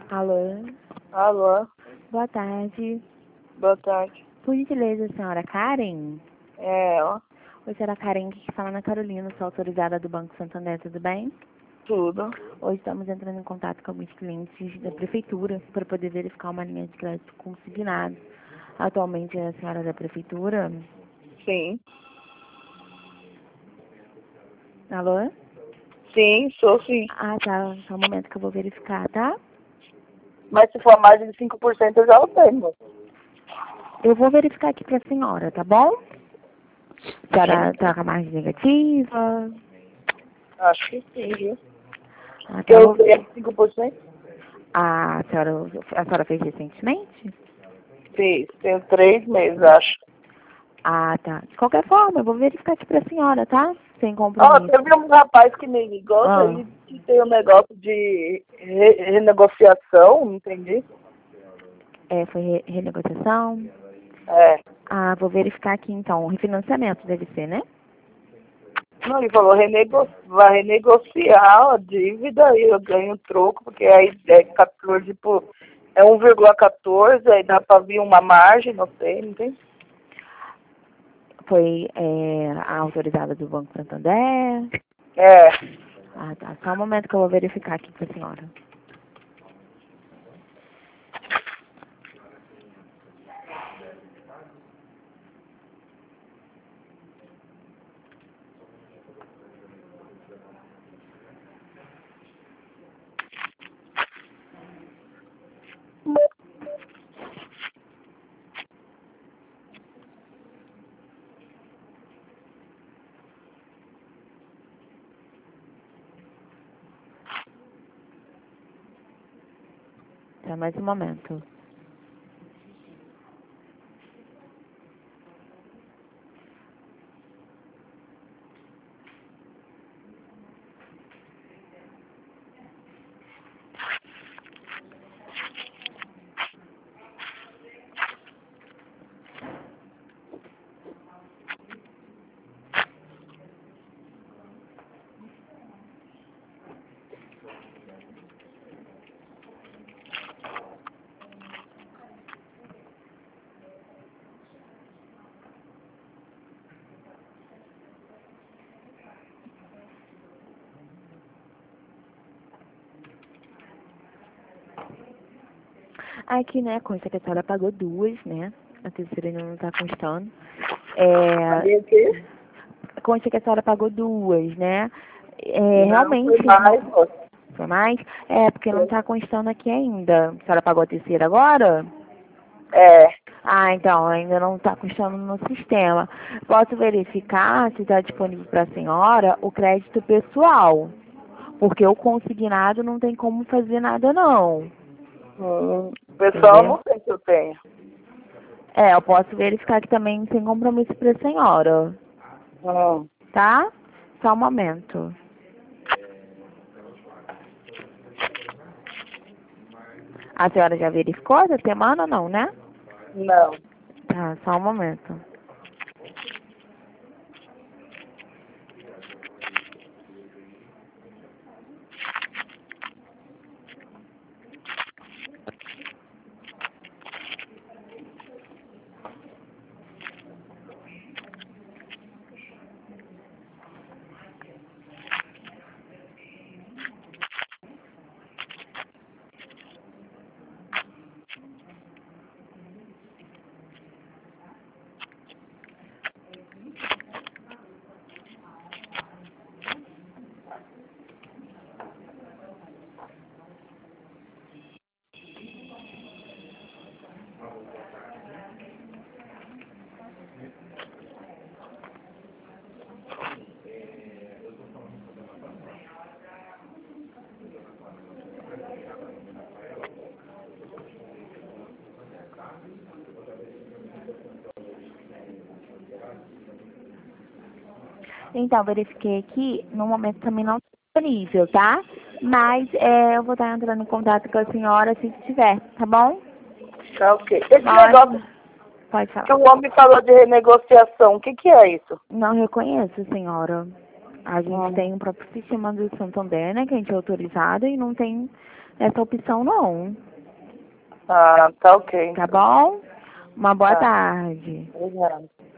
Alô? Alô, Boa tarde. boa tarde. Por gentileza, senhora Karen? É, ó, Oi, senhora Karen, que fala na Carolina, sou autorizada do Banco Santander, tudo bem? tudo. Hoje estamos entrando em contato com alguns clientes da prefeitura para poder verificar uma linha de crédito consignado. Atualmente é a senhora da prefeitura? Sim. Alô? Sim, sou sim. Ah, tá. Só um momento que eu vou verificar, tá? Mas se for mais de 5% eu já o tenho. Eu vou verificar aqui para a senhora, tá bom? A senhora tá com a margem negativa? Acho que sim, viu? Ah, tá. Eu tenho 5%? A senhora fez recentemente? Sim, tenho 3 meses, acho. Ah, tá. De qualquer forma, eu vou verificar aqui pra senhora, tá? Sem Ó, compromisso. teve um rapaz que me ligou, Ah, ele disse que tem um negócio de renegociação, não entendi. foi renegociação? É. Ah, vou verificar aqui então. Refinanciamento deve ser, né? Não, ele falou, vai renegociar a dívida e eu ganho troco, porque aí é 14 por... É 1,14, aí dá pra vir uma margem, não sei, não tem? Foi a autorizada do Banco Santander? É. Ah, tá. Só um momento que eu vou verificar aqui pra senhora. Tá, mais um momento. Aqui, né, consta que a senhora pagou duas, né? A terceira ainda não tá constando. Paguei o quê? Consta que a senhora pagou duas, né? Não, foi Realmente, mais, moço. foi mais? Porque não tá constando aqui ainda. A senhora pagou a terceira agora? É. Ah, então, ainda não está constando no sistema. Posso verificar se está disponível para a senhora o crédito pessoal, porque o consignado não tem como fazer nada, não. Pessoal, Entendeu? não sei se eu tenho. Eu posso verificar aqui também sem compromisso para a senhora, Hum. tá? Só um momento. A senhora já verificou essa semana, não, né? Não. Tá, só um momento. Então, verifiquei aqui, no momento também não está disponível, tá? Mas eu vou estar entrando em contato com a senhora se tiver, tá bom? Tá ok. Esse negócio Nossa, pode que falar. o homem falou de renegociação, o que que é isso? Não reconheço, senhora. A gente Hum. tem o próprio sistema do Santander, né, que a gente é autorizado e não tem essa opção, não. Ah, tá ok. Tá bom? Uma boa Tá. tarde. Obrigada.